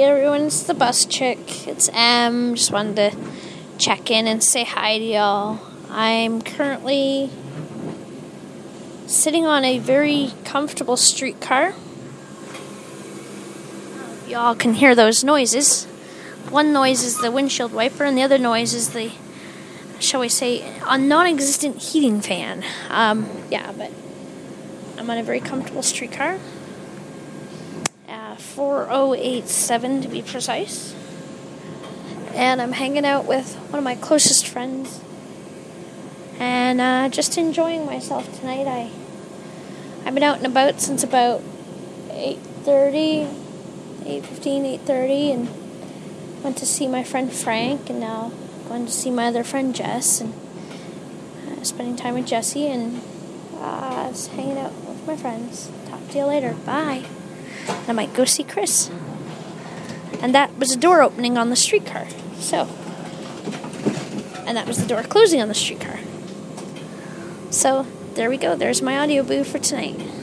everyone, it's the bus chick. It's Em. Just wanted to check in and say hi to y'all. I'm currently sitting on a very comfortable streetcar. Y'all can hear those noises. One noise is the windshield wiper, and the other noise is the, shall we say, a non-existent heating fan. But I'm on a very comfortable streetcar. 4087 to be precise. And I'm hanging out with one of my closest friends. And just enjoying myself tonight. I've been out and about since about 8:30, and went to see my friend Frank, and now going to see my other friend Jess, and spending time with Jessie, and just hanging out with my friends. Talk to you later. Bye. I might go see Chris. And that was a door opening on the streetcar. And that was the door closing on the streetcar. So, there we go. There's my audio boo for tonight.